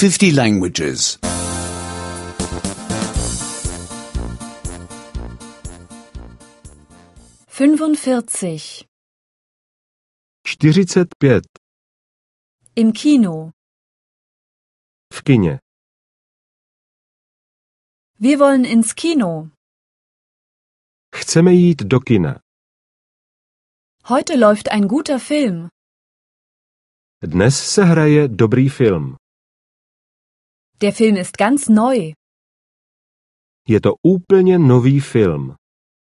50 languages. 45. 45. Im Kino. V kině. Wir wollen ins Kino. Chceme jít do kina. Heute läuft ein guter Film. Dnes se hraje dobrý film. Der Film ist ganz neu. Je to úplně nový film.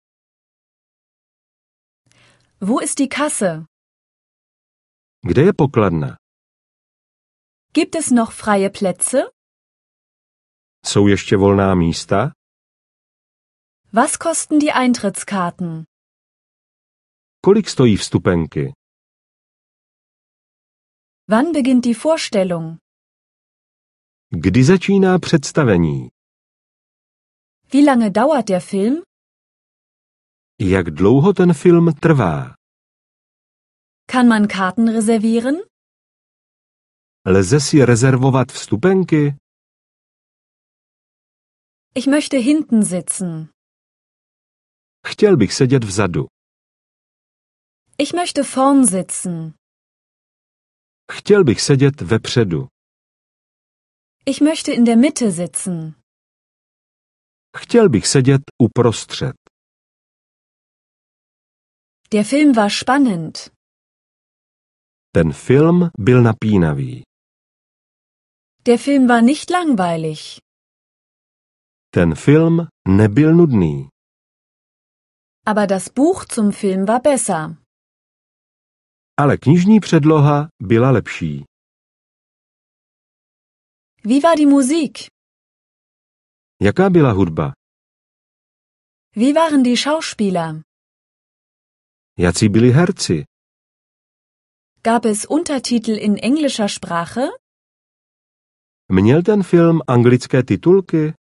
Wo ist die Kasse? Kde je pokladna? Gibt es noch freie Plätze? Jsou ještě volná místa? Was kosten die Eintrittskarten? Kolik stojí vstupenky? Wann beginnt die Vorstellung? Kdy začíná představení? Wie lange dauert der Film? Jak dlouho ten film trvá? Kann man Karten reservieren? Lze si rezervovat vstupenky? Ich möchte hinten sitzen. Chtěl bych sedět vzadu. Ich möchte vorn sitzen. Chtěl bych sedět vepředu. Ich möchte in der Mitte sitzen. Chtěl bych sedět uprostřed. Der Film war spannend. Ten film byl napínavý. Der Film war nicht langweilig. Ten film nebyl nudný. Aber das Buch zum Film war besser. Ale knižní předloha byla lepší. Wie war die Musik? Jaká byla hudba? Wie waren die Schauspieler? Jací byli herci? Gab es Untertitel in englischer Sprache? Měl ten film anglické titulky?